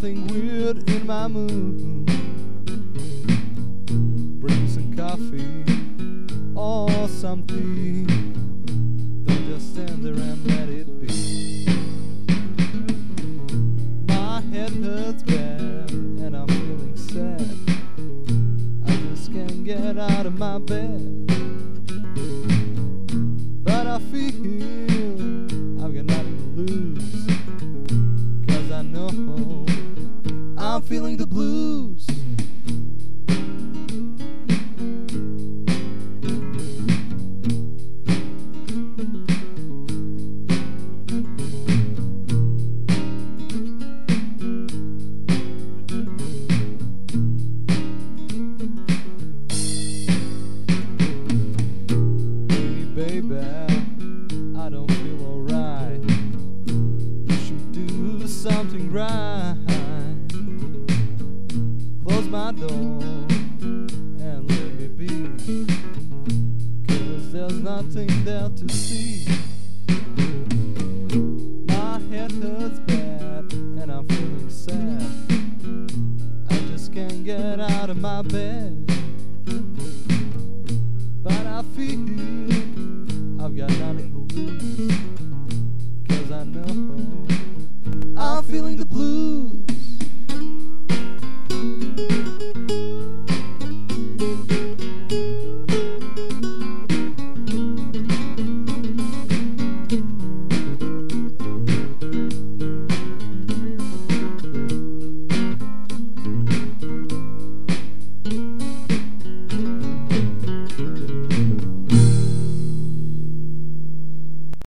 something weird in my mood. Bring some coffee or something. Don't just stand there and let it be. My head hurts bad and I'm feeling sad. I just can't get out of my bed. But I feel I've got nothing to lose, 'cause I know I'm feeling the blues. Hey baby, I don't feel alright. You should do something right. Close my door and let me be, 'cause there's nothing there to see. My head hurts bad and I'm feeling sad. I just can't get out of my bed.